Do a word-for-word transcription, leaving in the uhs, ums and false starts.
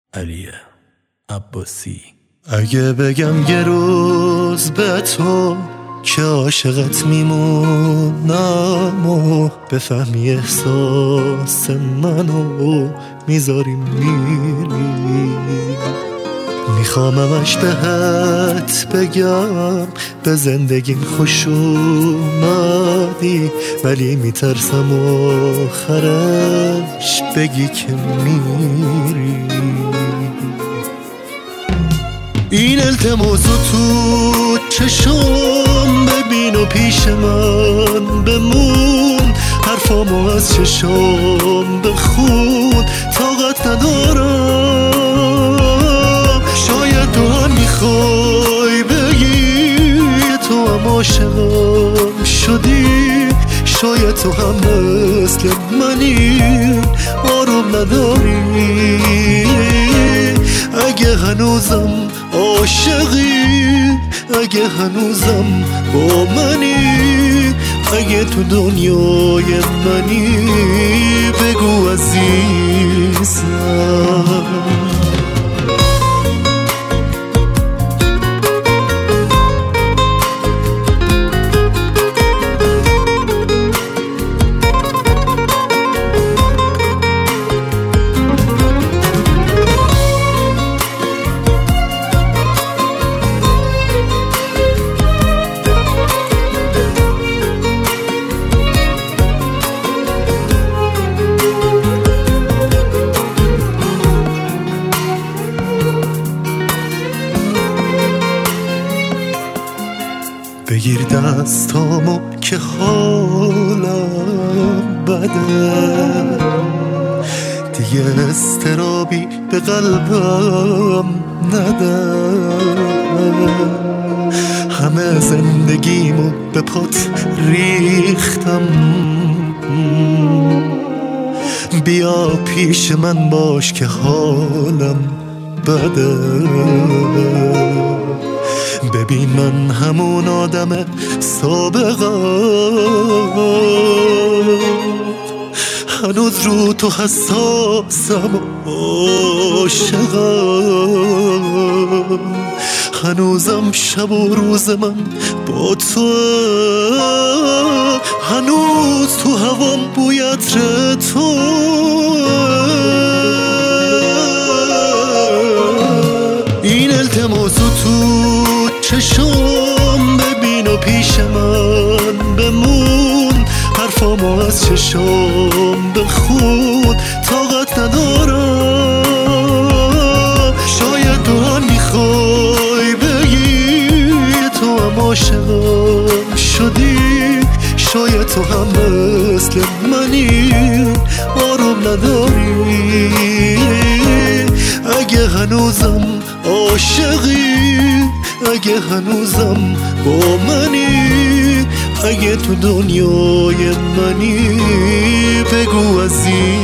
علی عباسی. اگه بگم یه روز به تو که عاشقت میمونم و بفهمی احساس منو میذاری میری، میخوام همش بهت بگم به زندگیم خوش اومدی، ولی میترسم آخرش بگی که میری. این التماس تو چشم ببین و پیش من بمون، حرفامو از چشم بخون، طاقت ندارم. شاید تو هم میخوای بگی تو هم عاشقم شدی، شاید تو هم مثل منی آروم نداری. اگه هنوزم عاشقی، اگه هنوزم با منی، اگه تو دنیای منی بگو عزیزم. بگیر دستامو که حالم بده، دیگه استرابی به قلبم نده. همه زندگیمو به پات ریختم، بیا پیش من باش که حالم بده. ببین من همون آدم سابقم، هنوز رو تو حساسم و عاشقم، هنوزم شب و روز من با تو، هنوز تو هوام بوی عطر تو. این التماس تو چشم ببین و پیش من بمون، حرفامو از چشم بخون، طاقت ندارم. شاید تو هم میخوای بگی تو هم عاشقم شدی، شاید تو هم مثل منی آروم نداری. اگه هنوزم عاشقی، اگه هنوزم با منی، اگه تو دنیای منی بگو عزیز.